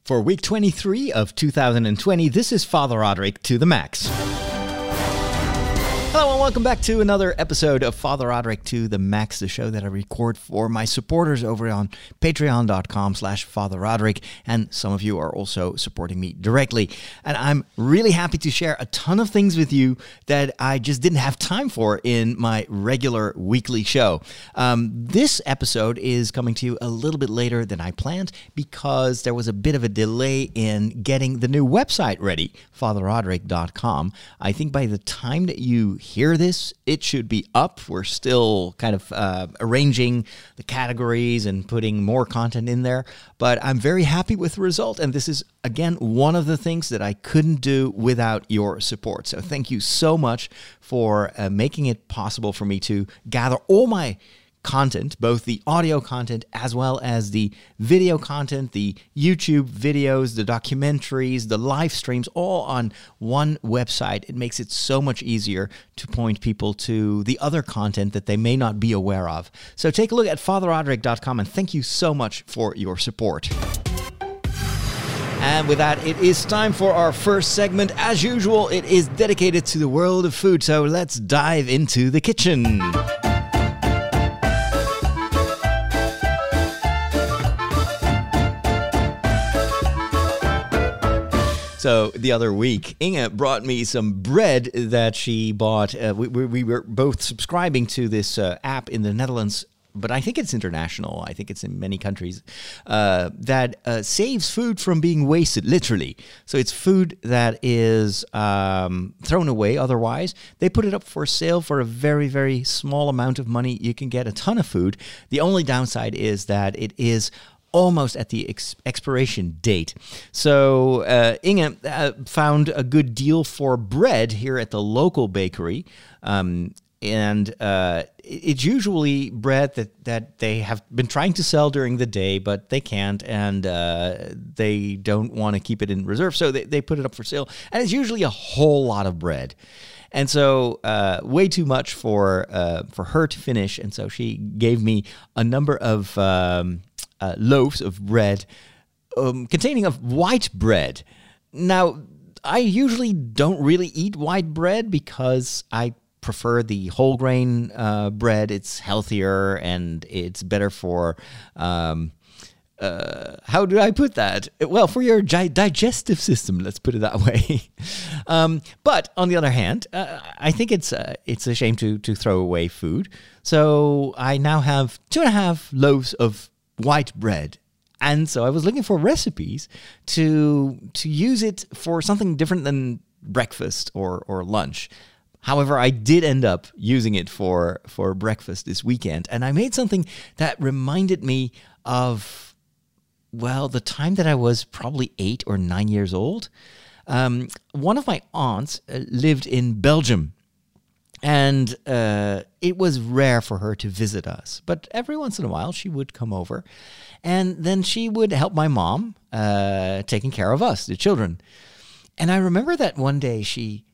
For week 23 of 2020, this is Father Roderick to the max. Hello and welcome back to another episode of Father Roderick to the Max, the show that I record for my supporters over on patreon.com/Father Roderick, and some of you are also supporting me directly. And I'm really happy to share a ton of things with you that I just didn't have time for in my regular weekly show. This episode is coming to you a little bit later than I planned because there was a bit of a delay in getting the new website ready, fatherroderick.com. I think by the time that you hear this, it should be up. We're still kind of arranging the categories and putting more content in there, but I'm very happy with the result. And this is, again, one of the things that I couldn't do without your support. So thank you so much for making it possible for me to gather all my content, both the audio content as well as the video content, the YouTube videos, the documentaries, the live streams, all on one website. It makes it so much easier to point people to the other content that they may not be aware of. So take a look at fatherroderick.com and thank you so much for your support. And with that, it is time for our first segment. As usual, it is dedicated to the world of food. So let's dive into the kitchen. So the other week, Inge brought me some bread that she bought. We were both subscribing to this app in the Netherlands, but I think it's international. I think it's in many countries, that saves food from being wasted, literally. So it's food that is thrown away otherwise. They put it up for sale for a very, very small amount of money. You can get a ton of food. The only downside is that it is almost at the expiration date. So Inge found a good deal for bread here at the local bakery. And it's usually bread that they have been trying to sell during the day, but they can't, and they don't want to keep it in reserve. So they put it up for sale. And it's usually a whole lot of bread. And so way too much for her to finish. And so she gave me a number of loaves of bread containing of white bread. Now, I usually don't really eat white bread because I prefer the whole grain bread. It's healthier and it's better for, how do I put that? Well, for your digestive system, let's put it that way. But on the other hand, I think it's a shame to throw away food. So I now have 2.5 loaves of white bread. And so I was looking for recipes to use it for something different than breakfast or lunch. However, I did end up using it for breakfast this weekend. And I made something that reminded me of, well, the time that I was probably 8 or 9 years old. One of my aunts lived in Belgium. And it was rare for her to visit us. But every once in a while, she would come over. And then she would help my mom taking care of us, the children. And I remember that one day she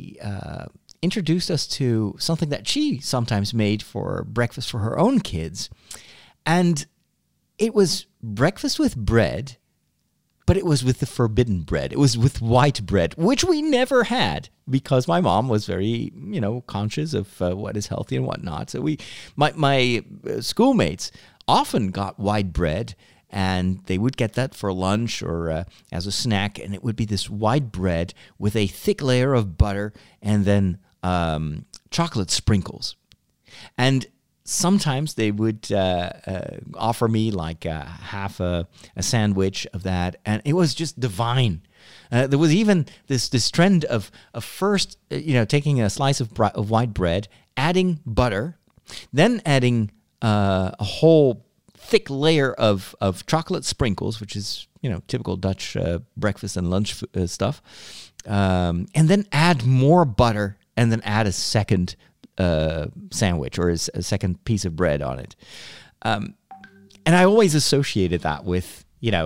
introduced us to something that she sometimes made for breakfast for her own kids. And it was breakfast with bread, but it was with the forbidden bread. It was with white bread, which we never had because my mom was very, conscious of what is healthy and what not. So my schoolmates often got white bread, and they would get that for lunch or as a snack, and it would be this white bread with a thick layer of butter and then chocolate sprinkles. And sometimes they would offer me like half a sandwich of that, and it was just divine. There was even this trend of first, taking a slice of white bread, adding butter, then adding a whole thick layer of chocolate sprinkles, which is typical Dutch breakfast and lunch stuff, and then add more butter, and then add a second sandwich or a second piece of bread on it. And I always associated that with,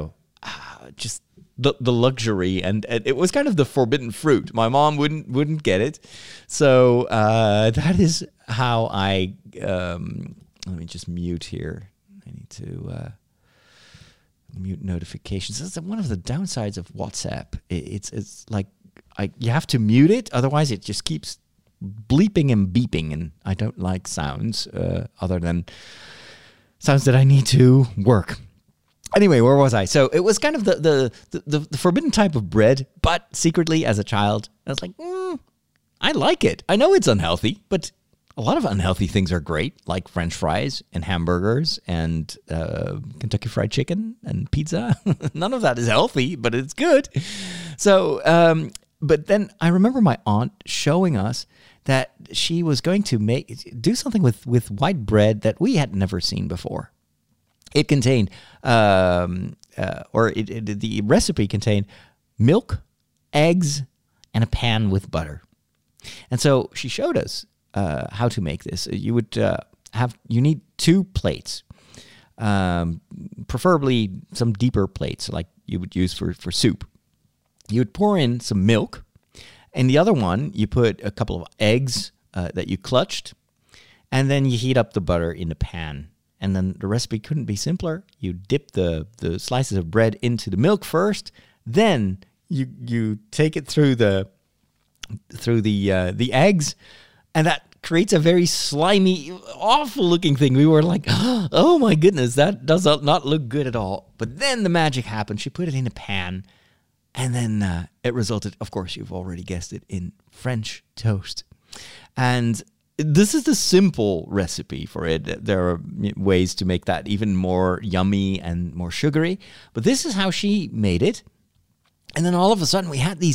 just the luxury, and it was kind of the forbidden fruit. My mom wouldn't get it. So that is how I, let me just mute here. I need to mute notifications. That's one of the downsides of WhatsApp. It's like you have to mute it, otherwise it just keeps bleeping and beeping, and I don't like sounds other than sounds that I need to work. Anyway, where was I? So it was kind of the forbidden type of bread, but secretly as a child, I was like, I like it. I know it's unhealthy, but a lot of unhealthy things are great, like French fries and hamburgers and Kentucky Fried Chicken and pizza. None of that is healthy, but it's good. So, but then I remember my aunt showing us that she was going to do something with white bread that we had never seen before. It contained, the recipe contained milk, eggs, and a pan with butter. And so she showed us how to make this. You would you need 2 plates, preferably some deeper plates like you would use for soup. You would pour in some milk, and the other one you put a couple of eggs that you clutched, and then you heat up the butter in the pan. And then the recipe couldn't be simpler. You dip the slices of bread into the milk first, then you take it through the eggs, and that creates a very slimy, awful-looking thing. We were like, oh my goodness, that does not look good at all. But then the magic happened. She put it in a pan, and then it resulted, of course, you've already guessed it, in French toast. And this is the simple recipe for it. There are ways to make that even more yummy and more sugary, but this is how she made it. And then all of a sudden we had these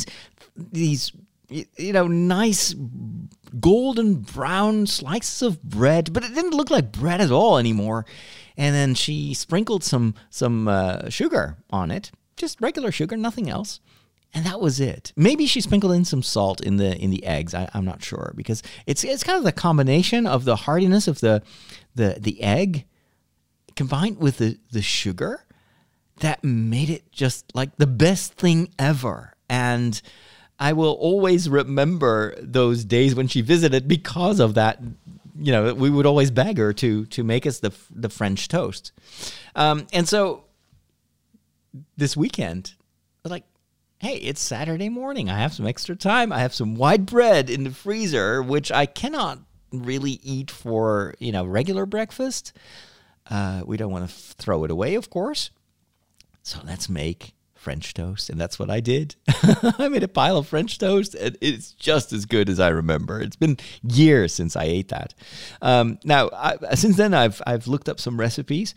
nice golden brown slices of bread, but it didn't look like bread at all anymore. And then she sprinkled some sugar on it, just regular sugar, nothing else. And that was it. Maybe she sprinkled in some salt in the eggs. I'm not sure, because it's kind of the combination of the hardiness of the egg combined with the sugar that made it just like the best thing ever. And I will always remember those days when she visited because of that. You know, we would always beg her to make us the French toast. And so this weekend, I was like, hey, it's Saturday morning. I have some extra time. I have some white bread in the freezer, which I cannot really eat for, regular breakfast. We don't want to throw it away, of course. So let's make French toast. And that's what I did. I made a pile of French toast, and it's just as good as I remember. It's been years since I ate that. Now, since then, I've looked up some recipes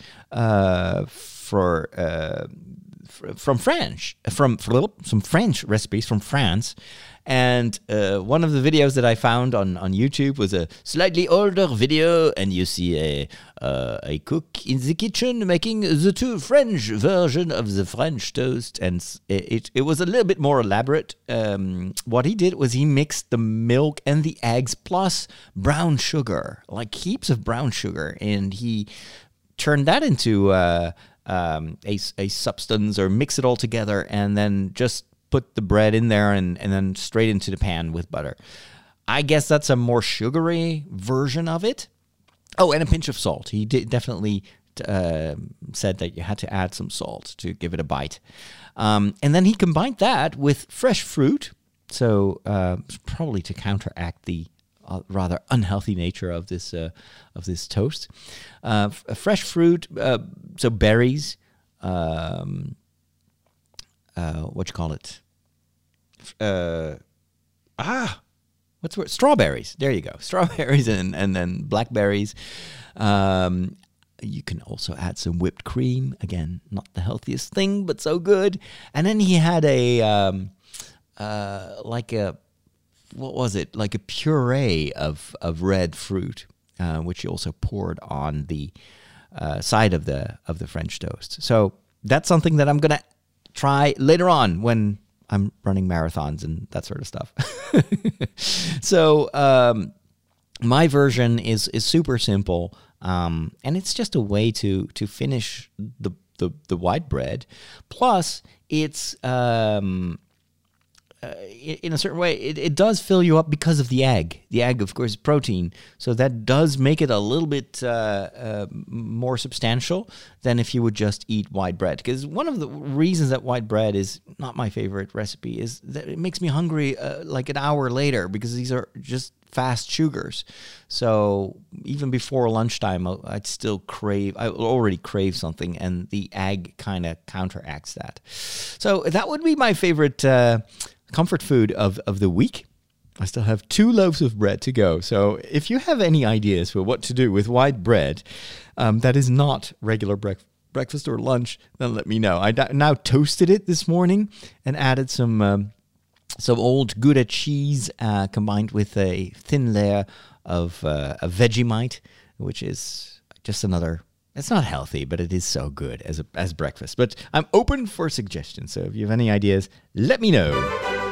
from some French recipes from France. And one of the videos that I found on YouTube was a slightly older video, and you see a cook in the kitchen making the French version of the French toast, and it was a little bit more elaborate. What he did was he mixed the milk and the eggs plus brown sugar, like heaps of brown sugar, and he turned that into a substance, or mix it all together, and then just put the bread in there and then straight into the pan with butter. I guess that's a more sugary version of it. Oh, and a pinch of salt. He definitely said that you had to add some salt to give it a bite. And then he combined that with fresh fruit, so probably to counteract the rather unhealthy nature of this toast. Fresh fruit, so berries, what you call it? What's the word? Strawberries. There you go. Strawberries and then blackberries. You can also add some whipped cream. Again, not the healthiest thing, but so good. And then he had like a puree of red fruit, which he also poured on the side of the French toast. So that's something that I'm gonna try later on when I'm running marathons and that sort of stuff. So my version is super simple, and it's just a way to finish the white bread. Plus, it's in a certain way, it does fill you up because of the egg. The egg, of course, is protein. So that does make it a little bit more substantial than if you would just eat white bread. Because one of the reasons that white bread is not my favorite recipe is that it makes me hungry like an hour later, because these are just fast sugars. So even before lunchtime, I'd still crave, I already crave something, and the egg kind of counteracts that. So that would be my favorite comfort food of the week. I still have 2 loaves of bread to go. So if you have any ideas for what to do with white bread that is not regular breakfast or lunch, then let me know. I now toasted it this morning and added some old Gouda cheese combined with a thin layer of a Vegemite, which is just another. It's not healthy, but it is so good as breakfast. But I'm open for suggestions, so if you have any ideas, let me know.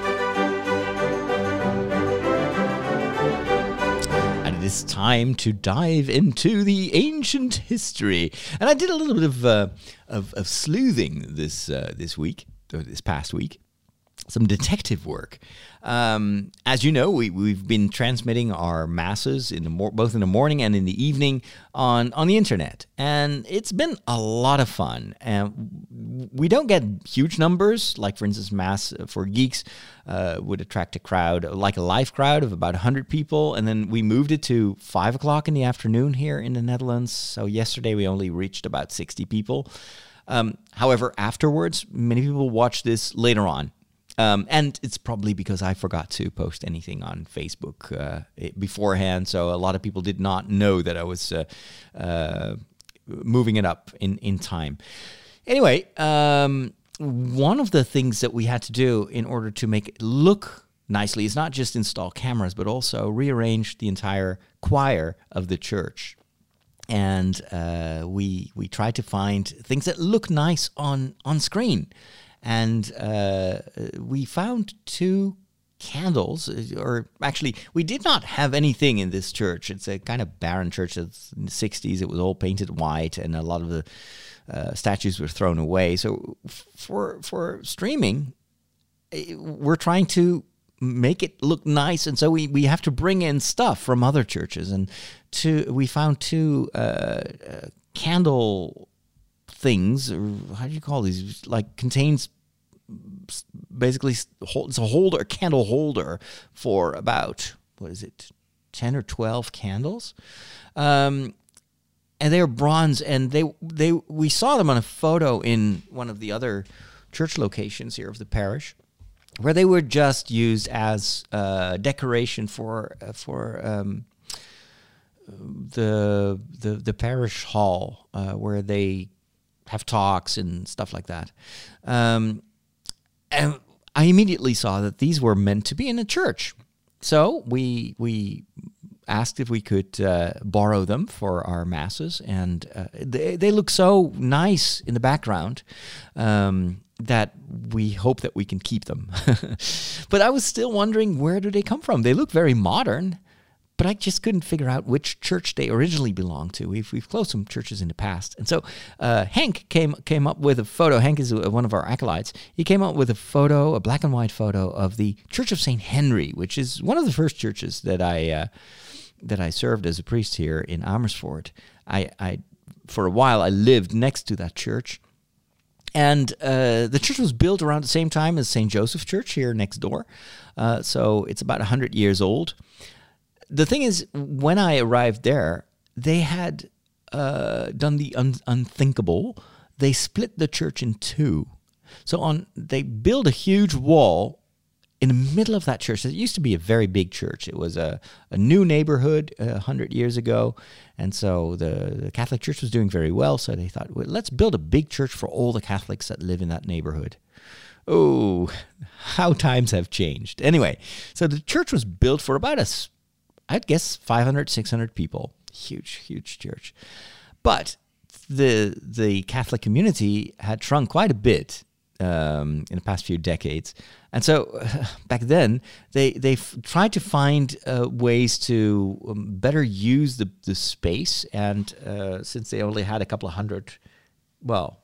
And it is time to dive into the ancient history. And I did a little bit of sleuthing this week, or this past week. Some detective work. As you know, we've been transmitting our masses both in the morning and in the evening on the internet, and it's been a lot of fun. And we don't get huge numbers, like for instance, Mass for Geeks would attract a crowd, like a live crowd of about 100 people, and then we moved it to 5 o'clock in the afternoon here in the Netherlands. So yesterday we only reached about 60 people. However, afterwards, many people watch this later on. And it's probably because I forgot to post anything on Facebook beforehand, so a lot of people did not know that I was moving it up in time. Anyway, one of the things that we had to do in order to make it look nicely is not just install cameras, but also rearrange the entire choir of the church. And we tried to find things that look nice on screen. And we found 2 candles, or actually, we did not have anything in this church. It's a kind of barren church. It's in the 60s. It was all painted white, and a lot of the statues were thrown away. So for streaming, we're trying to make it look nice, and so we have to bring in stuff from other churches. And we found 2 candle things, or how do you call these? Like contains basically it's a candle holder for about 10 or 12 candles, and they're bronze, and we saw them on a photo in one of the other church locations here of the parish, where they were just used as decoration for the parish hall where they have talks and stuff like that. And I immediately saw that these were meant to be in a church. So we asked if we could borrow them for our masses, and they look so nice in the background that we hope that we can keep them. But I was still wondering, where do they come from? They look very modern, but I just couldn't figure out which church they originally belonged to. We've closed some churches in the past. And so Hank came up with a photo. Hank is one of our acolytes. He came up with a black and white photo of the Church of St. Henry, which is one of the first churches that I served as a priest here in Amersfoort. I for a while, I lived next to that church. And the church was built around the same time as St. Joseph Church here next door. So it's about 100 years old. The thing is, when I arrived there, they had done the unthinkable. They split the church in 2. So they built a huge wall in the middle of that church. It used to be a very big church. It was a new neighborhood 100 years ago. And so the Catholic Church was doing very well. So they thought, well, let's build a big church for all the Catholics that live in that neighborhood. Oh, how times have changed. Anyway, so the church was built for about I'd guess 500, 600 people. Huge church. But the Catholic community had shrunk quite a bit in the past few decades. And so back then, they tried to find ways to better use the space. And since they only had a couple of hundred,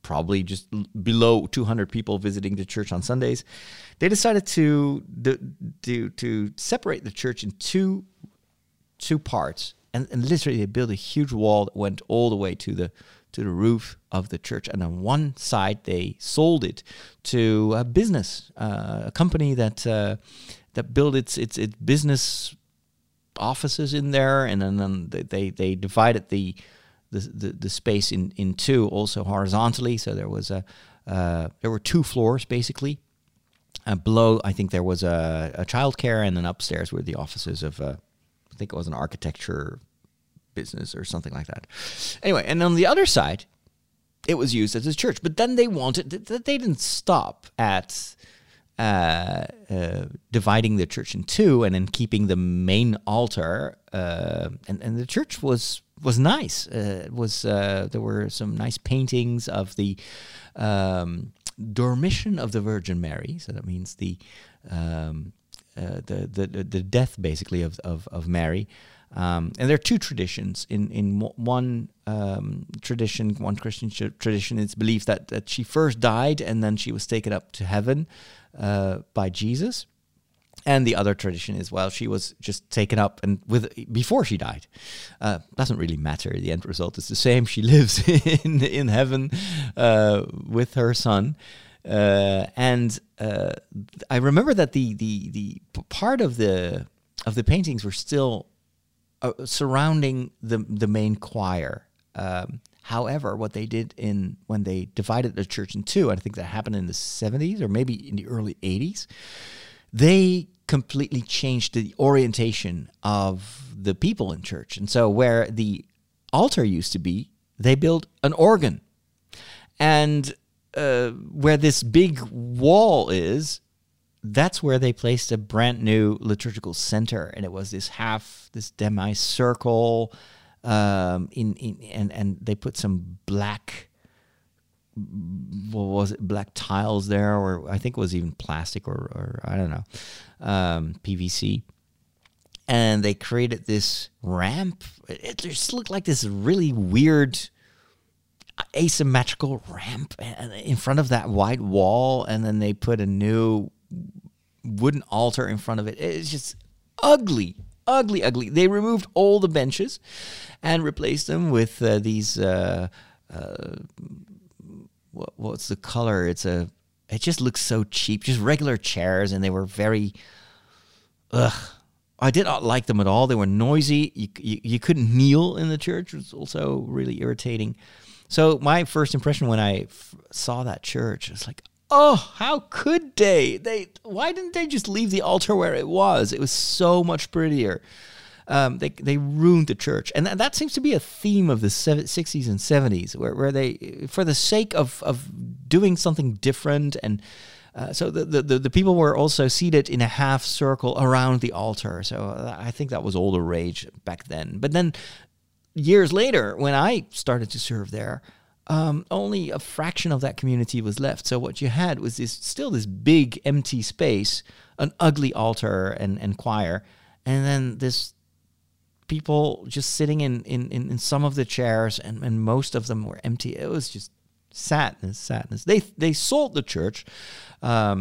probably just below 200 people visiting the church on Sundays. They decided to separate the church in two parts, and literally they built a huge wall that went all the way to the roof of the church. And on one side, they sold it to a business, a company that built its business offices in there, and then they divided the space in two, also horizontally. So there were 2 floors basically. Below, I think there was a childcare, and then upstairs were the offices of I think it was an architecture business or something like that. Anyway, and on the other side, it was used as a church. But then they didn't stop at dividing the church in two and then keeping the main altar. And the church was nice. There were some nice paintings of the Dormition of the Virgin Mary. So that means the death basically of Mary. And there are 2 traditions. In one tradition, one Christian tradition, it's believed that she first died and then she was taken up to heaven by Jesus. And the other tradition is, well, she was just taken up and before she died. Doesn't really matter. The end result is the same. She lives in heaven with her son. And I remember that the part of the paintings were still surrounding the main choir. However, what they did when they divided the church in two, I think that happened in the 70s or maybe in the early 80s, they completely changed the orientation of the people in church. And so where the altar used to be, they built an organ. And where this big wall is, that's where they placed a brand new liturgical center, and it was this semicircle, and they put some black tiles there, or I think it was even plastic or I don't know, PVC, and they created this ramp. It just looked like this really weird asymmetrical ramp in front of that white wall, and then they put a new wooden altar in front of it. It's just ugly. They removed all the benches and replaced them with these what's the color? It just looks so cheap, just regular chairs, and they were very I did not like them at all. They were noisy. You couldn't kneel in the church. It was also really irritating. So my first impression when I saw that church was like, oh, how could they? Why didn't they just leave the altar where it was? It was so much prettier. They ruined the church. And that seems to be a theme of the 60s and 70s, where they, for the sake of doing something different, and so the people were also seated in a half circle around the altar. So I think that was all the rage back then. But then years later, when I started to serve there, only a fraction of that community was left. So what you had was still this big empty space, an ugly altar and choir, and then this people just sitting in some of the chairs, and most of them were empty. It was just sadness. They sold the church, I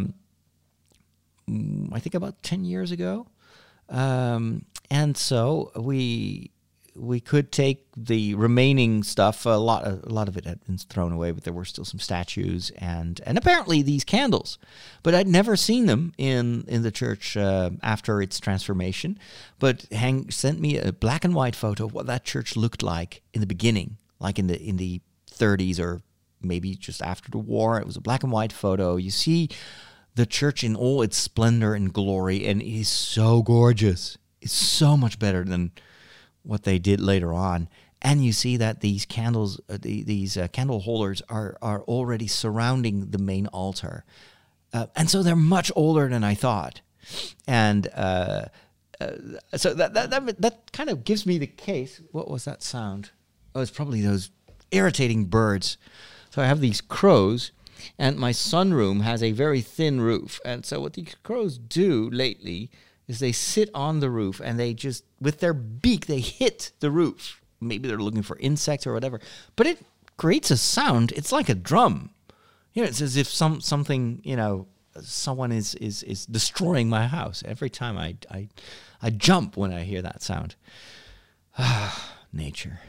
think about 10 years ago, and so we could take the remaining stuff. A lot of it had been thrown away, but there were still some statues and apparently these candles. But I'd never seen them in the church after its transformation. But sent me a black and white photo of what that church looked like in the beginning, like in the 30s or maybe just after the war. It was a black and white photo. You see the church in all its splendor and glory, and it is so gorgeous. It's so much better than what they did later on. And you see that these candles, these candle holders are already surrounding the main altar. And so they're much older than I thought. And so that kind of gives me the case. What was that sound? Oh, it's probably those irritating birds. So I have these crows, and my sunroom has a very thin roof. And so what these crows do lately is they sit on the roof and they just, with their beak, they hit the roof. Maybe they're looking for insects or whatever. But it creates a sound. It's like a drum. It's as if something, someone is destroying my house. Every time I jump when I hear that sound. Nature.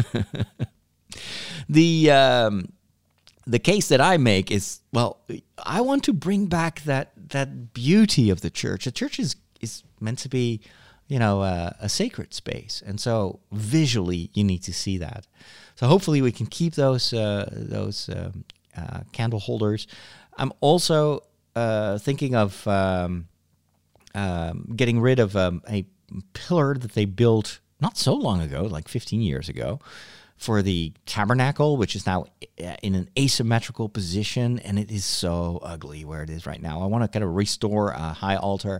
The case that I make is, well, I want to bring back that beauty of the church. The church is meant to be, a sacred space, and so visually you need to see that. So hopefully we can keep those candle holders. I'm also thinking of getting rid of a pillar that they built not so long ago, like 15 years ago, for the tabernacle, which is now in an asymmetrical position, and it is so ugly where it is right now. I want to kind of restore a high altar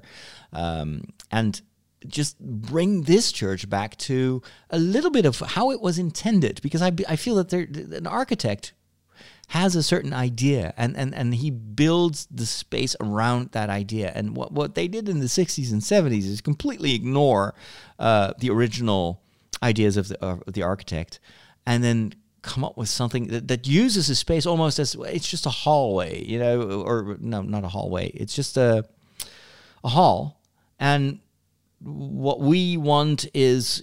and just bring this church back to a little bit of how it was intended, because I feel that an architect has a certain idea, and he builds the space around that idea. And what they did in the 60s and 70s is completely ignore the original ideas of the architect, and then come up with something that uses a space almost as it's just a hallway, or no, not a hallway. It's just a hall. And what we want is,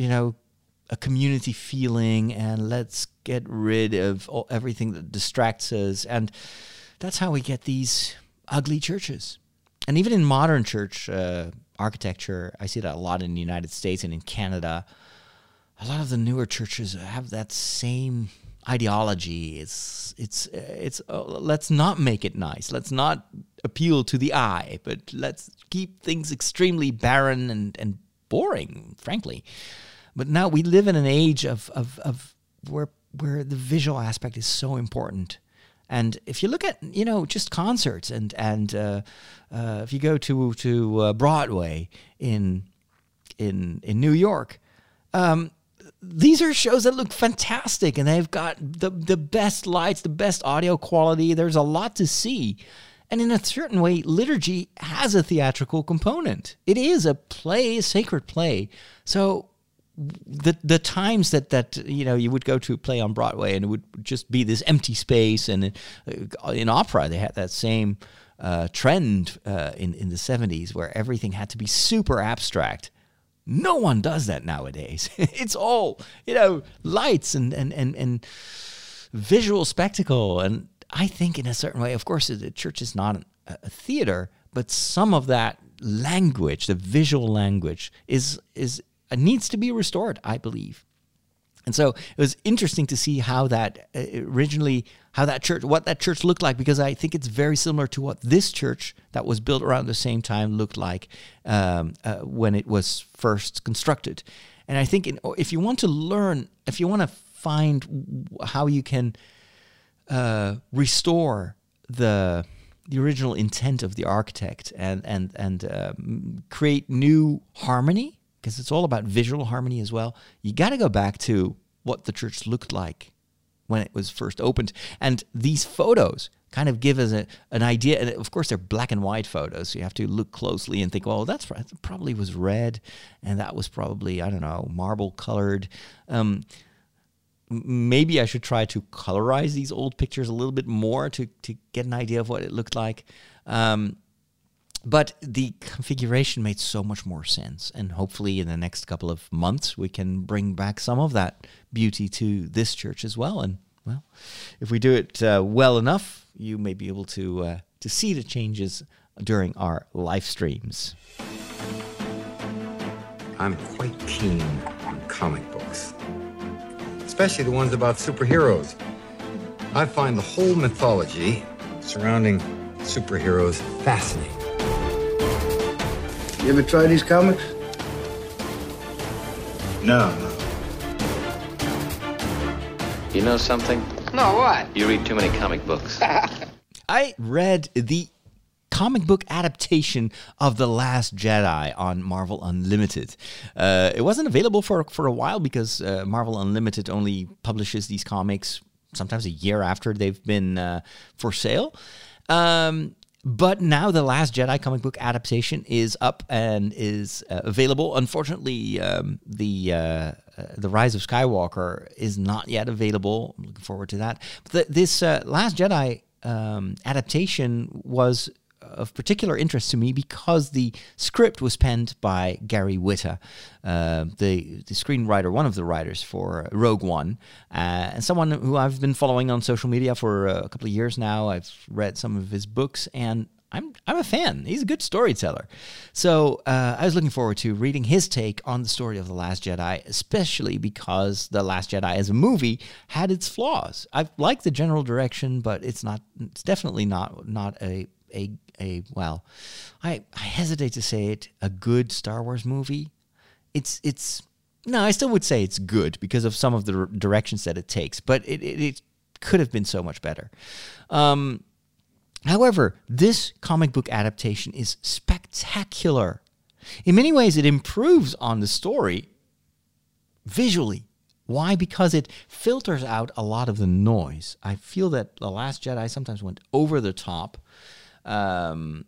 a community feeling, and let's get rid of everything that distracts us. And that's how we get these ugly churches. And even in modern church architecture, I see that a lot in the United States and in Canada. A lot of the newer churches have that same ideology. It's let's not make it nice. Let's not appeal to the eye, but let's keep things extremely barren and boring, frankly. But now we live in an age of where the visual aspect is so important. And if you look at, just concerts and if you go to Broadway in New York, these are shows that look fantastic, and they've got the best lights, the best audio quality. There's a lot to see. And in a certain way, liturgy has a theatrical component. It is a play, a sacred play. So the times that you would go to a play on Broadway and it would just be this empty space, and in opera they had that same trend in the 70s where everything had to be super abstract. No one does that nowadays. It's all, lights and visual spectacle. And I think in a certain way, of course, the church is not a theater, but some of that language, the visual language, needs to be restored, I believe. And so it was interesting to see how that what that church looked like, because I think it's very similar to what this church that was built around the same time looked like when it was first constructed. And I think if you want to find how you can restore the original intent of the architect and create new harmony, because it's all about visual harmony as well, you got to go back to what the church looked like when it was first opened. And these photos kind of give us an idea. And of course, they're black and white photos, so you have to look closely and think, well, that probably was red, and that was probably, I don't know, marble colored. Maybe I should try to colorize these old pictures a little bit more to get an idea of what it looked like. But the configuration made so much more sense. And hopefully in the next couple of months, we can bring back some of that beauty to this church as well. And, well, if we do it well enough, you may be able to see the changes during our live streams. I'm quite keen on comic books, especially the ones about superheroes. I find the whole mythology surrounding superheroes fascinating. You ever try these comics? No. You know something? No, what? You read too many comic books. I read the comic book adaptation of The Last Jedi on Marvel Unlimited. It wasn't available for a while because Marvel Unlimited only publishes these comics sometimes a year after they've been for sale. But now the Last Jedi comic book adaptation is up and is available. Unfortunately, the Rise of Skywalker is not yet available. I'm looking forward to that. But this Last Jedi adaptation was of particular interest to me because the script was penned by Gary Whitta, the screenwriter, one of the writers for Rogue One, and someone who I've been following on social media for a couple of years now. I've read some of his books, and I'm a fan. He's a good storyteller. So I was looking forward to reading his take on the story of The Last Jedi, especially because The Last Jedi as a movie had its flaws. I like the general direction, but it's definitely not a well, I hesitate to say it, a good Star Wars movie. No, I still would say it's good because of some of the directions that it takes, but it could have been so much better. However, this comic book adaptation is spectacular. In many ways, it improves on the story visually. Why? Because it filters out a lot of the noise. I feel that The Last Jedi sometimes went over the top. And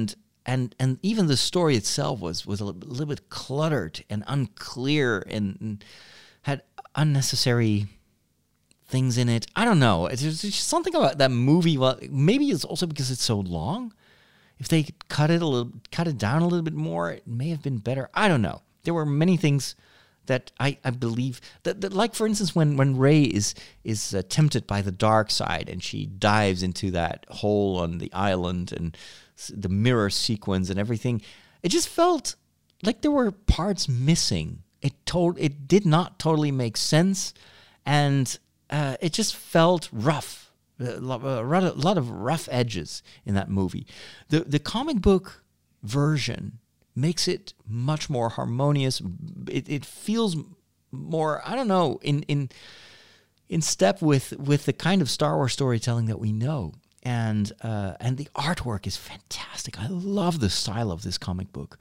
even the story itself was a little bit cluttered and unclear and had unnecessary things in it. I don't know. There's just something about that movie. Well, maybe it's also because it's so long. If they cut it down a little bit more, it may have been better. I don't know. There were many things that I believe that like, for instance, when Rey is tempted by the dark side and she dives into that hole on the island and the mirror sequence and everything, it just felt like there were parts missing. It did not totally make sense, and it just felt rough. A lot of rough edges in that movie. The comic book version makes it much more harmonious. It feels more, I don't know, in step with the kind of Star Wars storytelling that we know. And the artwork is fantastic. I love the style of this comic book.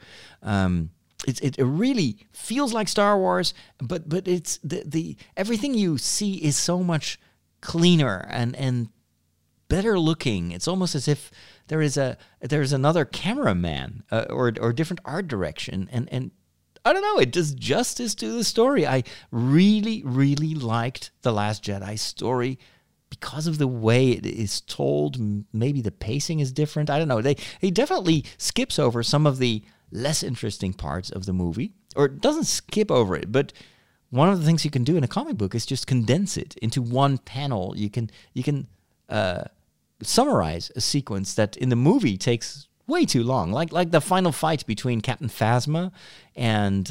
It really feels like Star Wars, but it's the everything you see is so much cleaner and better looking. It's almost as if there's another cameraman or different art direction, and I don't know, it does justice to the story. I really, really liked The Last Jedi story because of the way it is told. Maybe the pacing is different. I don't know. He definitely skips over some of the less interesting parts of the movie, or doesn't skip over it, but one of the things you can do in a comic book is just condense it into one panel. You can summarize a sequence that in the movie takes way too long, like the final fight between Captain Phasma and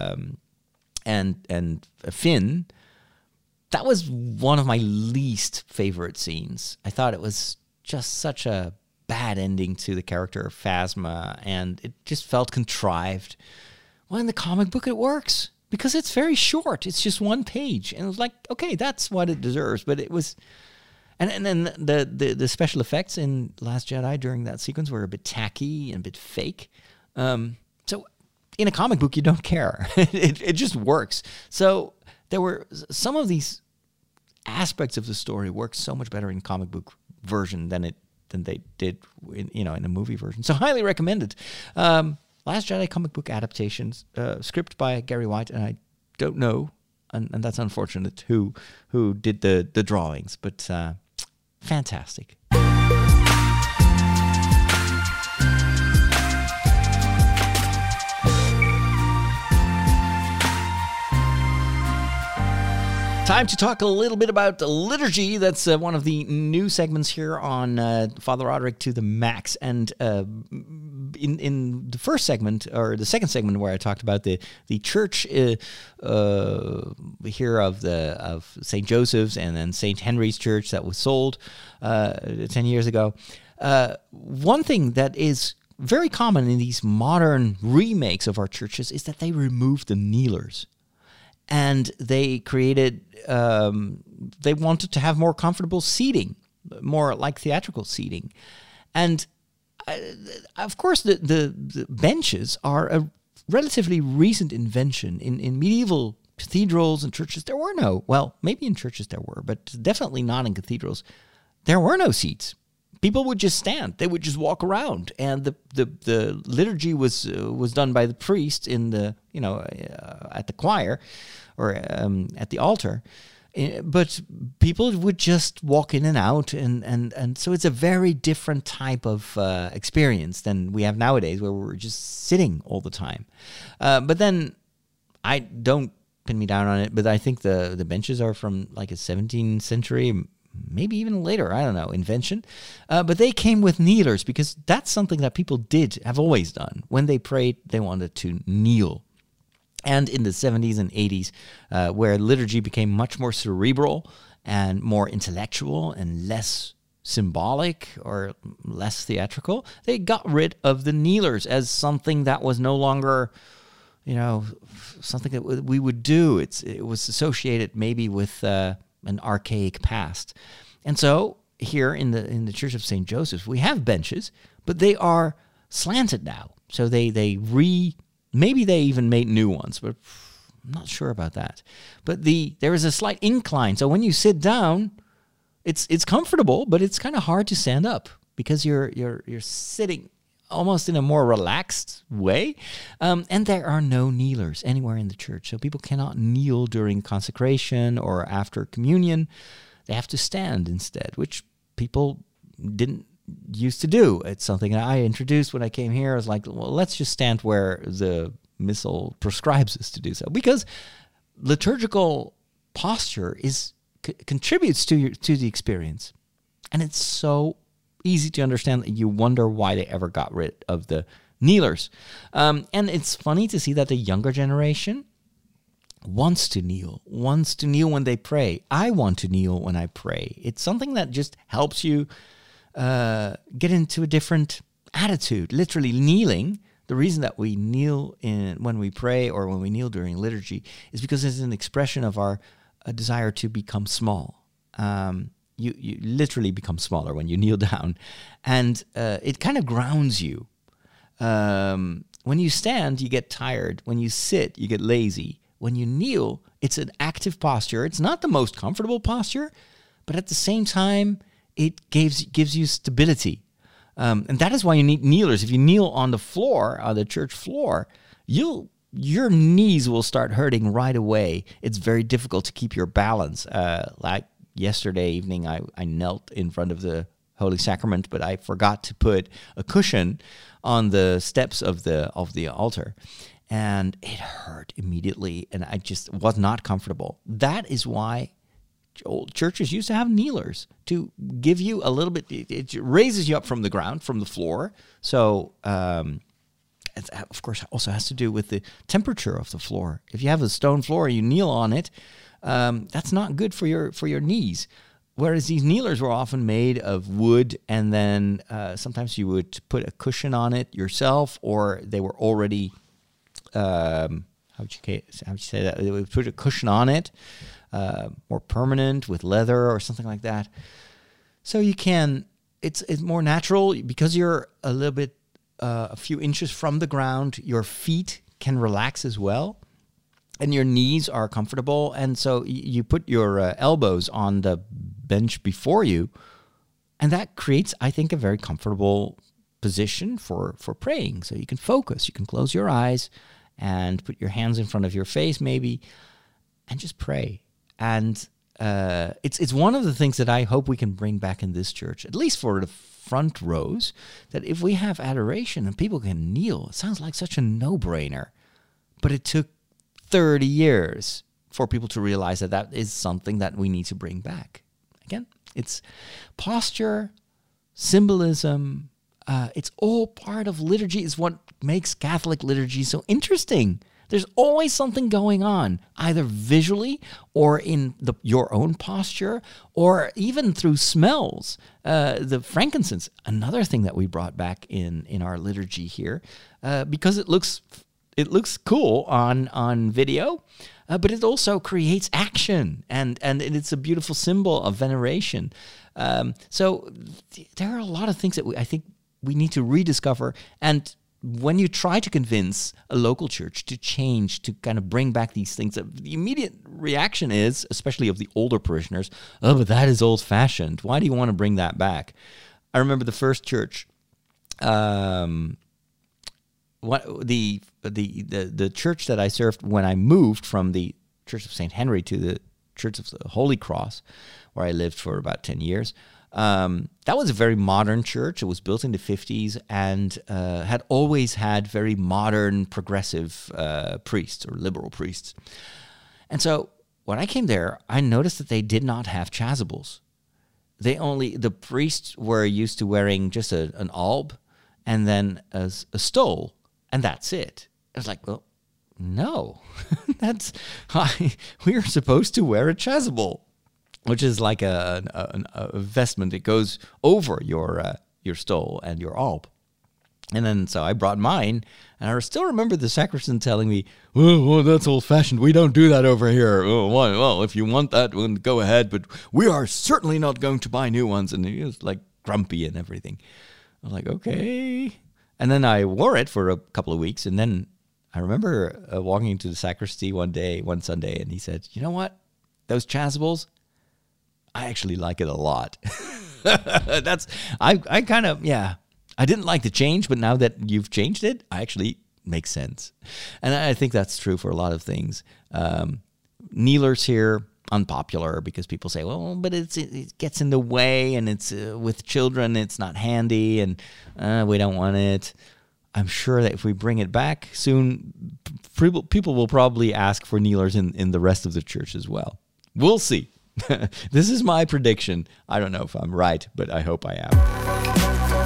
Finn. That was one of my least favorite scenes. I thought it was just such a bad ending to the character of Phasma, and it just felt contrived. Well, in the comic book, it works because it's very short. It's just one page, and it was like, okay, that's what it deserves. But it was. And then the special effects in Last Jedi during that sequence were a bit tacky and a bit fake. So in a comic book, you don't care. it just works. So there were some of these aspects of the story work so much better in comic book version than they did in a movie version. So highly recommended. Last Jedi comic book adaptations, script by Gary Whitta, and I don't know, and that's unfortunate, who did the drawings, but fantastic. Time to talk a little bit about the liturgy. That's one of the new segments here on Father Roderick to the Max. And in the first segment, or the second segment, where I talked about the church here of St. Joseph's and then St. Henry's Church that was sold 10 years ago. One thing that is very common in these modern remakes of our churches is that they remove the kneelers. And they created, they wanted to have more comfortable seating, more like theatrical seating. And of course, the benches are a relatively recent invention. In medieval cathedrals and churches, there were no, well, maybe in churches there were, but definitely not in cathedrals. There were no seats. people would just stand. They would just walk around, and the liturgy was done by the priest in the at the choir or at the altar. But people would just walk in and out, and so it's a very different type of experience than we have nowadays, where we're just sitting all the time. But then, I don't pin me down on it, but I think the benches are from like a 17th century, maybe even later, I don't know, invention. But they came with kneelers, because that's something that people have always done. When they prayed, they wanted to kneel. And in the 70s and 80s, where liturgy became much more cerebral and more intellectual and less symbolic or less theatrical, they got rid of the kneelers as something that was no longer, something that we would do. It was associated maybe with an archaic past. And so here in the Church of St. Joseph, we have benches, but they are slanted now. So maybe they even made new ones, but I'm not sure about that. But there is a slight incline. So when you sit down, it's comfortable, but it's kind of hard to stand up, because you're sitting almost in a more relaxed way. And there are no kneelers anywhere in the church. So people cannot kneel during consecration or after communion. They have to stand instead, which people didn't used to do. It's something that I introduced when I came here. I was like, well, let's just stand where the Missal prescribes us to do so, because liturgical posture contributes to the experience, and it's so easy to understand that you wonder why they ever got rid of the kneelers. And it's funny to see that the younger generation wants to kneel when they pray. I want to kneel when I pray. It's something that just helps you get into a different attitude. Literally kneeling, the reason that we kneel when we pray or when we kneel during liturgy is because it's an expression of our desire to become small. You literally become smaller when you kneel down, and it kind of grounds you. When you stand, you get tired. When you sit, you get lazy. When you kneel, it's an active posture. It's not the most comfortable posture, but at the same time, it gives you stability. And that is why you need kneelers. If you kneel on the floor, on the church floor, your knees will start hurting right away. It's very difficult to keep your balance. Like yesterday evening, I knelt in front of the Holy Sacrament, but I forgot to put a cushion on the steps of the altar. And it hurt immediately, and I just was not comfortable. That is why old churches used to have kneelers, to give you a little bit. It raises you up from the ground, from the floor. So, it, of course, also has to do with the temperature of the floor. If you have a stone floor and you kneel on it, that's not good for your knees. Whereas these kneelers were often made of wood, and then sometimes you would put a cushion on it yourself, or they were already how would you say that? They would put a cushion on it, more permanent with leather or something like that. So you can, it's more natural because you're a little bit, a few inches from the ground. Your feet can relax as well, and your knees are comfortable. And so you put your elbows on the bench before you, and that creates, I think, a very comfortable position for praying. So you can focus. You can close your eyes and put your hands in front of your face maybe, and just pray. And it's one of the things that I hope we can bring back in this church, at least for the front rows, that if we have adoration and people can kneel, it sounds like such a no-brainer. But it took 30 years for people to realize that that is something that we need to bring back. Again, it's posture, symbolism, it's all part of liturgy. Is what makes Catholic liturgy so interesting. There's always something going on, either visually or in your own posture, or even through smells. The frankincense, another thing that we brought back in our liturgy here, because it looks cool on video, but it also creates action, and it's a beautiful symbol of veneration. So there are a lot of things that I think we need to rediscover. And when you try to convince a local church to change, to kind of bring back these things, the immediate reaction is, especially of the older parishioners, oh, but that is old-fashioned. Why do you want to bring that back? I remember the first church. The church that I served when I moved from the Church of St. Henry to the Church of the Holy Cross, where I lived for about 10 years. That was a very modern church. It was built in the 50s and had always had very modern, progressive priests or liberal priests. And so when I came there, I noticed that they did not have chasubles. The priests were used to wearing just an alb and then a stole, and that's it. I was like, well, no, we are supposed to wear a chasuble, which is like a vestment. It goes over your stole and your alb. And then so I brought mine, and I still remember the sacristan telling me, "Oh, that's old-fashioned. We don't do that over here. Oh, well, if you want that, we'll go ahead, but we are certainly not going to buy new ones." And he was like grumpy and everything. I was like, okay. And then I wore it for a couple of weeks, and then I remember walking into the sacristy one Sunday, and he said, "You know what? Those chasubles, I actually like it a lot." I kind of, yeah. I didn't like the change, but now that you've changed it, I actually makes sense. And I think that's true for a lot of things. Kneelers here, unpopular because people say, well, but it gets in the way, and it's with children, it's not handy, and we don't want it. I'm sure that if we bring it back soon, people will probably ask for kneelers in the rest of the church as well. We'll see. This is my prediction. I don't know if I'm right, but I hope I am.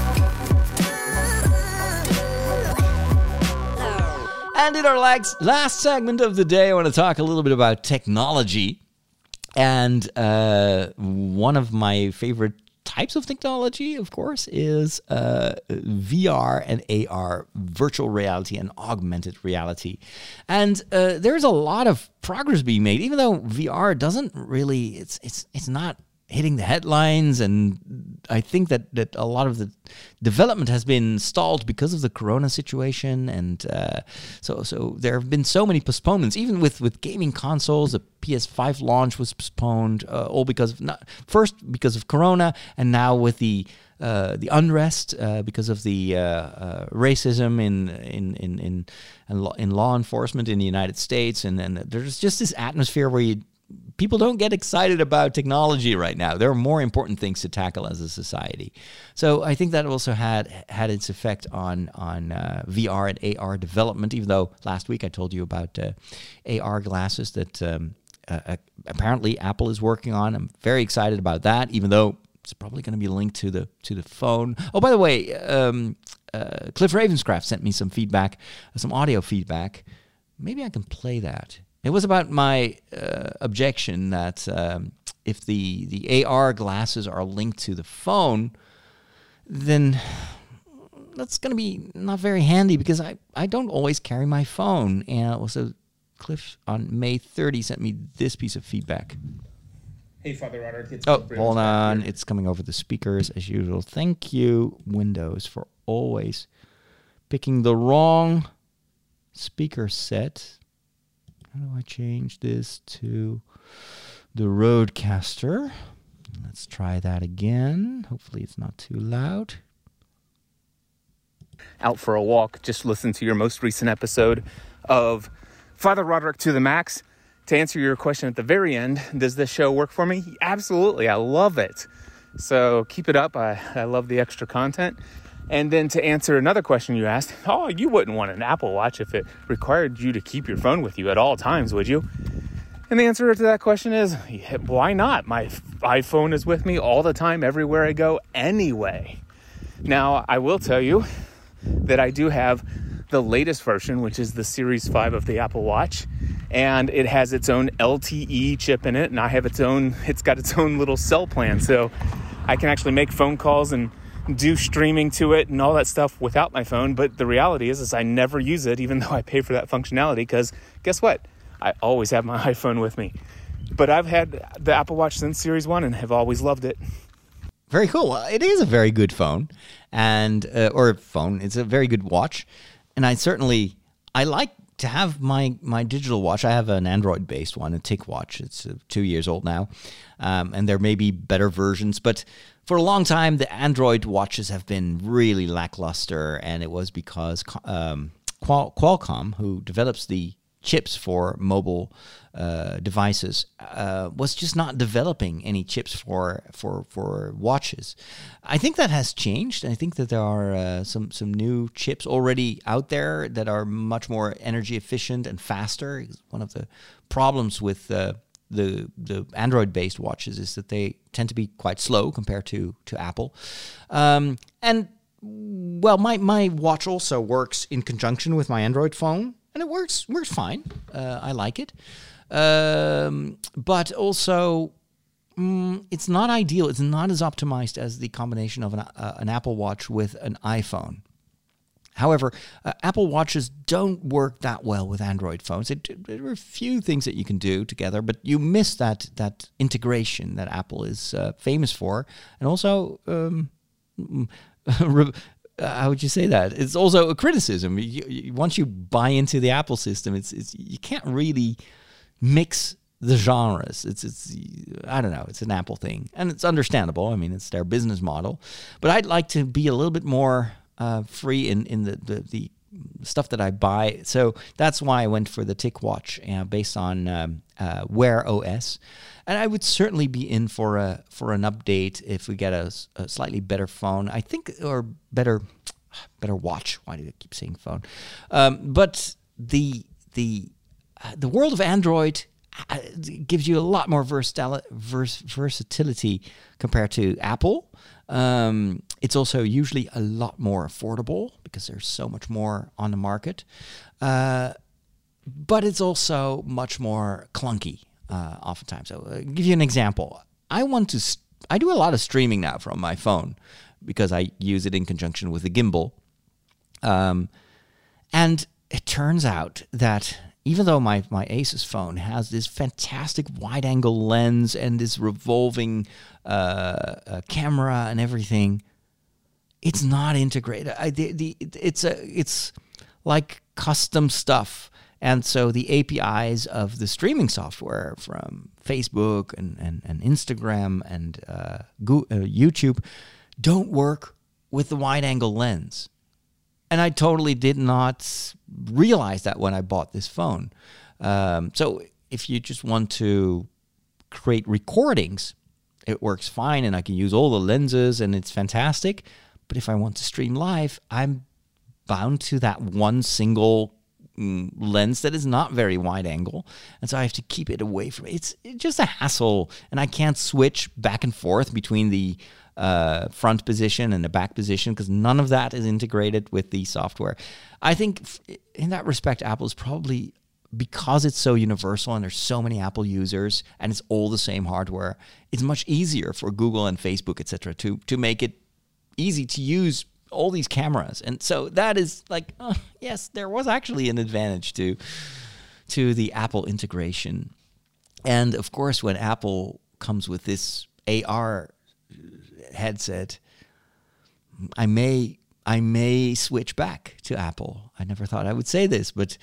And in our last segment of the day, I want to talk a little bit about technology. And one of my favorite types of technology, of course, is VR and AR, virtual reality and augmented reality. And there's a lot of progress being made, even though VR doesn't really, it's not hitting the headlines, and I think that a lot of the development has been stalled because of the corona situation, and so there have been so many postponements. Even with gaming consoles, the PS5 launch was postponed, all because of corona, and now with the unrest because of the racism in law enforcement in the United States, and there's just this atmosphere where people don't get excited about technology right now. There are more important things to tackle as a society. So I think that also had its effect on VR and AR development, even though last week I told you about AR glasses that apparently Apple is working on. I'm very excited about that, even though it's probably going to be linked to the phone. Oh, by the way, Cliff Ravenscraft sent me some feedback, some audio feedback. Maybe I can play that. It was about my objection that if the AR glasses are linked to the phone, then that's going to be not very handy because I don't always carry my phone. And also, Cliff on May 30 sent me this piece of feedback. Hey, Father Roderick. Hold on. It's coming over the speakers as usual. Thank you, Windows, for always picking the wrong speaker set. How do I change this to the Rodecaster? Let's try that again. Hopefully it's not too loud. Out for a walk, just listen to your most recent episode of Father Roderick to the Max. To answer your question at the very end, does this show work for me? Absolutely, I love it. So keep it up. I love the extra content. And then to answer another question you asked, you wouldn't want an Apple Watch if it required you to keep your phone with you at all times, would you? And the answer to that question is, why not? My iPhone is with me all the time, everywhere I go, anyway. Now, I will tell you that I do have the latest version, which is the Series 5 of the Apple Watch, and it has its own LTE chip in it, and it's got its own little cell plan, so I can actually make phone calls and do streaming to it and all that stuff without my phone. But the reality is I never use it, even though I pay for that functionality, because guess what? I always have my iPhone with me. But I've had the Apple Watch since Series 1 and have always loved it. Very cool. Well, it is a very good phone, and it's a very good watch. And I like to have my digital watch. I have an Android-based one, a TicWatch. It's 2 years old now, and there may be better versions, but for a long time, the Android watches have been really lackluster, and it was because Qualcomm, who develops the chips for mobile devices, was just not developing any chips for watches. I think that has changed. I think that there are some new chips already out there that are much more energy efficient and faster. One of the problems with the Android-based watches is that they tend to be quite slow compared to Apple. And well, my watch also works in conjunction with my Android phone, and it works fine. I like it. But also, it's not ideal. It's not as optimized as the combination of an Apple Watch with an iPhone. However, Apple Watches don't work that well with Android phones. There are a few things that you can do together, but you miss that integration that Apple is famous for. And also, how would you say that? It's also a criticism. Once you buy into the Apple system, it's you can't really mix the genres. It's I don't know. It's an Apple thing, and it's understandable. I mean, it's their business model. But I'd like to be a little bit more free in the stuff that I buy. So that's why I went for the TicWatch based on Wear OS. And I would certainly be in for an update if we get a slightly better phone. I think, or better watch. Why do I keep saying phone? But the world of Android gives you a lot more versatility compared to Apple. It's also usually a lot more affordable because there's so much more on the market. But it's also much more clunky oftentimes. So I'll give you an example. I do a lot of streaming now from my phone because I use it in conjunction with the gimbal. And it turns out that even though my Asus phone has this fantastic wide-angle lens and this revolving camera and everything, it's not integrated. It's like custom stuff. And so the APIs of the streaming software from Facebook and Instagram and YouTube don't work with the wide-angle lens. And I totally did not realize that when I bought this phone. So if you just want to create recordings, it works fine, and I can use all the lenses, and it's fantastic. But if I want to stream live, I'm bound to that one single lens that is not very wide angle, and so I have to keep it away from it. It's just a hassle, and I can't switch back and forth between the front position and the back position because none of that is integrated with the software. I think in that respect, Apple is probably, because it's so universal and there's so many Apple users and it's all the same hardware, it's much easier for Google and Facebook, etc., to make it easy to use all these cameras. And so that is like, yes, there was actually an advantage to the Apple integration. And of course, when Apple comes with this AR headset, I may switch back to Apple. I never thought I would say this, but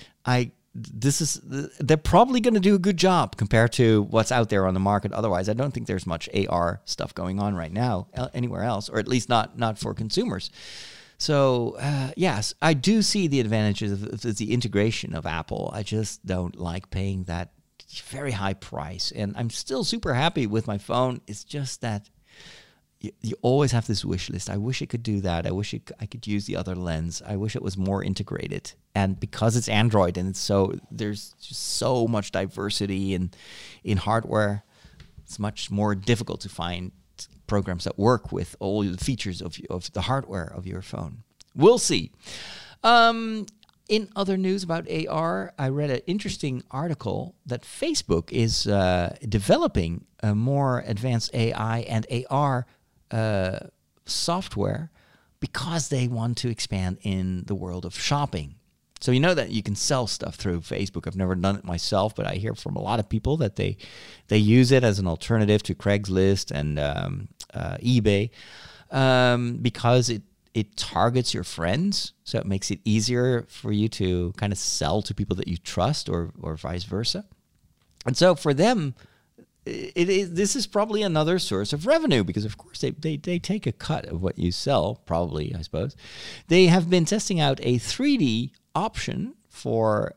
they're probably going to do a good job compared to what's out there on the market. Otherwise, I don't think there's much AR stuff going on right now anywhere else, or at least not for consumers. So, yes, I do see the advantages of the integration of Apple. I just don't like paying that very high price. And I'm still super happy with my phone. It's just that you always have this wish list. I wish it could do that. I wish I could use the other lens. I wish it was more integrated. And because it's Android and there's just so much diversity in hardware, it's much more difficult to find programs that work with all the features of the hardware of your phone. We'll see. In other news about AR, I read an interesting article that Facebook is developing a more advanced AI and AR software because they want to expand in the world of shopping. So you know that you can sell stuff through Facebook. I've never done it myself, but I hear from a lot of people that they use it as an alternative to Craigslist and eBay because it targets your friends, so it makes it easier for you to kind of sell to people that you trust, or vice versa. And so for them, this is probably another source of revenue, because of course they take a cut of what you sell, probably, I suppose. They have been testing out a 3D option for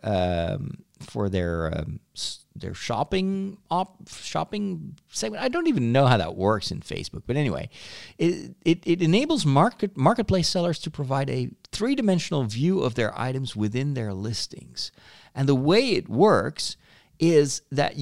their shopping segment. I don't even know how that works in Facebook, but anyway, it enables marketplace sellers to provide a three-dimensional view of their items within their listings. And the way it works is that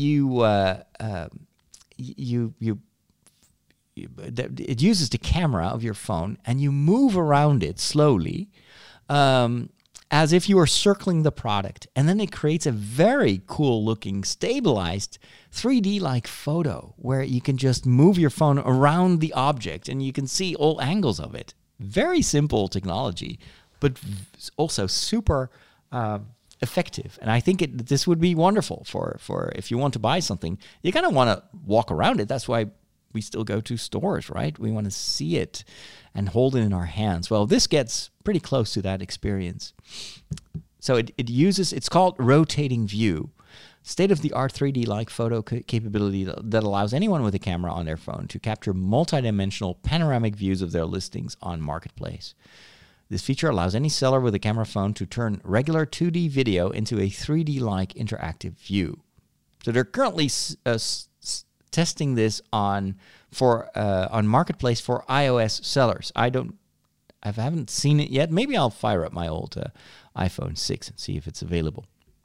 it uses the camera of your phone, and you move around it slowly, as if you were circling the product. And then it creates a very cool looking, stabilized 3D-like photo where you can just move your phone around the object and you can see all angles of it. Very simple technology, but also super effective. And I think this would be wonderful for if you want to buy something. You kind of want to walk around it. That's why we still go to stores, right? We want to see it and hold it in our hands. Well, this gets pretty close to that experience. So it's called rotating view, state-of-the-art 3D-like photo capability that allows anyone with a camera on their phone to capture multidimensional panoramic views of their listings on Marketplace. This feature allows any seller with a camera phone to turn regular 2D video into a 3D-like interactive view. So they're currently testing this on Marketplace for iOS sellers. I haven't seen it yet. Maybe I'll fire up my old iPhone 6 and see if it's available.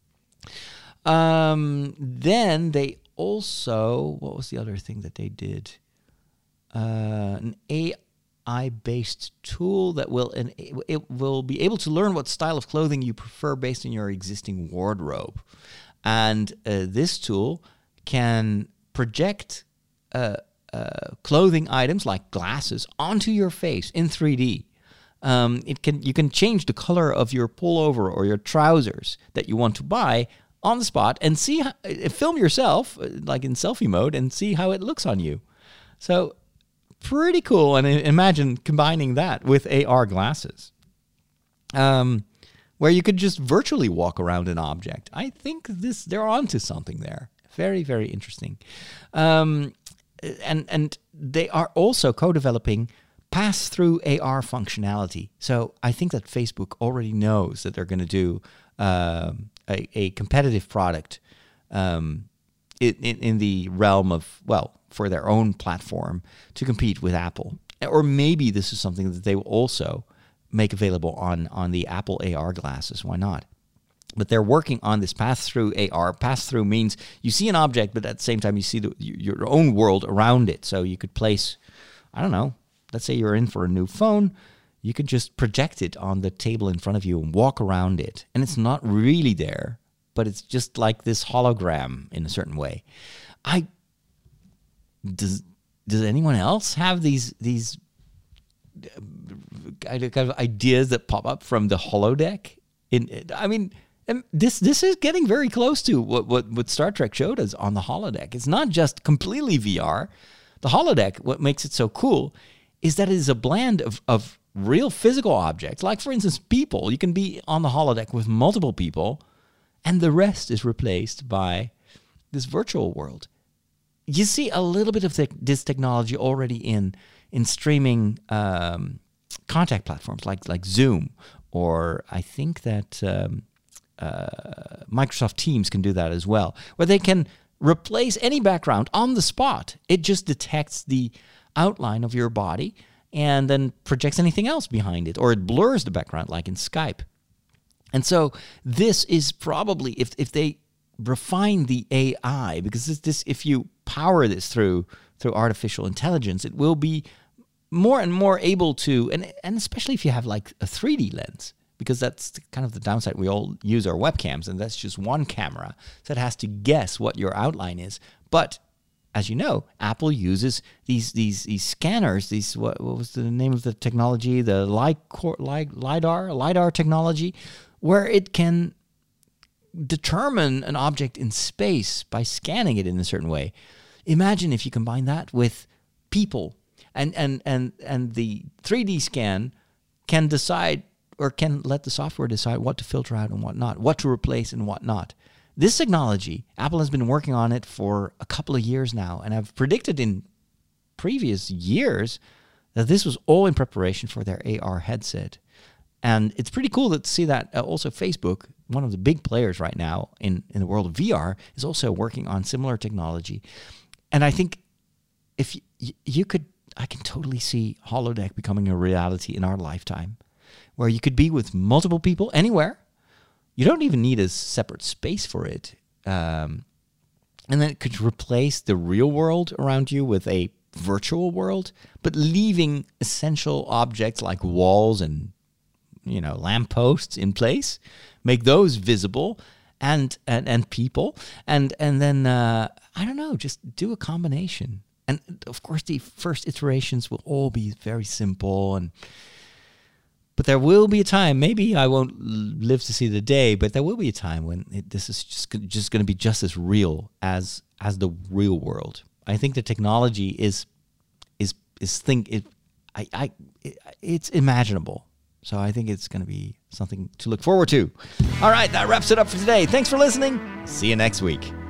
Then they also, what was the other thing that they did? An AI-based tool that will be able to learn what style of clothing you prefer based on your existing wardrobe. And this tool can project clothing items like glasses onto your face in 3D. You can change the color of your pullover or your trousers that you want to buy on the spot and film yourself like in selfie mode and see how it looks on you. So pretty cool. And imagine combining that with AR glasses, where you could just virtually walk around an object. I think they're onto something there. Very, very interesting. And they are also co-developing pass-through AR functionality. So I think that Facebook already knows that they're going to do a competitive product in the realm of, for their own platform to compete with Apple. Or maybe this is something that they will also make available on the Apple AR glasses. Why not? But they're working on this pass-through AR. Pass-through means you see an object, but at the same time you see your own world around it. So you could place, I don't know, let's say you're in for a new phone. You could just project it on the table in front of you and walk around it. And it's not really there, but it's just like this hologram in a certain way. Does anyone else have these kind of ideas that pop up from the holodeck? This is getting very close to what Star Trek showed us on the holodeck. It's not just completely VR. The holodeck, what makes it so cool is that it is a blend of real physical objects. Like, for instance, people. You can be on the holodeck with multiple people, and the rest is replaced by this virtual world. You see a little bit of this technology already in streaming contact platforms like Zoom, or I think that Microsoft Teams can do that as well, where they can replace any background on the spot. It just detects the outline of your body and then projects anything else behind it, or it blurs the background like in Skype. And so this is probably, if they refine the AI, because if you power this through artificial intelligence, it will be more and more able to, and especially if you have like a 3D lens, because that's kind of the downside. We all use our webcams, and that's just one camera, so it has to guess what your outline is. But as you know, Apple uses these scanners. What was the name of the technology? The LiDAR technology, where it can determine an object in space by scanning it in a certain way. Imagine if you combine that with people, and the 3D scan can decide or can let the software decide what to filter out and what not, what to replace and what not. This technology, Apple has been working on it for a couple of years now, and I've predicted in previous years that this was all in preparation for their AR headset. And it's pretty cool to see that also Facebook, one of the big players right now in the world of VR, is also working on similar technology. And I think if you could, I can totally see holodeck becoming a reality in our lifetime, where you could be with multiple people anywhere. You don't even need a separate space for it. And then it could replace the real world around you with a virtual world, but leaving essential objects like walls and lampposts in place, make those visible, and people, and then I don't know, just do a combination. And of course, the first iterations will all be very simple, but there will be a time. Maybe I won't live to see the day, but there will be a time when this is just going to be just as real as the real world. I think the technology it's imaginable. So I think it's going to be something to look forward to. All right, that wraps it up for today. Thanks for listening. See you next week.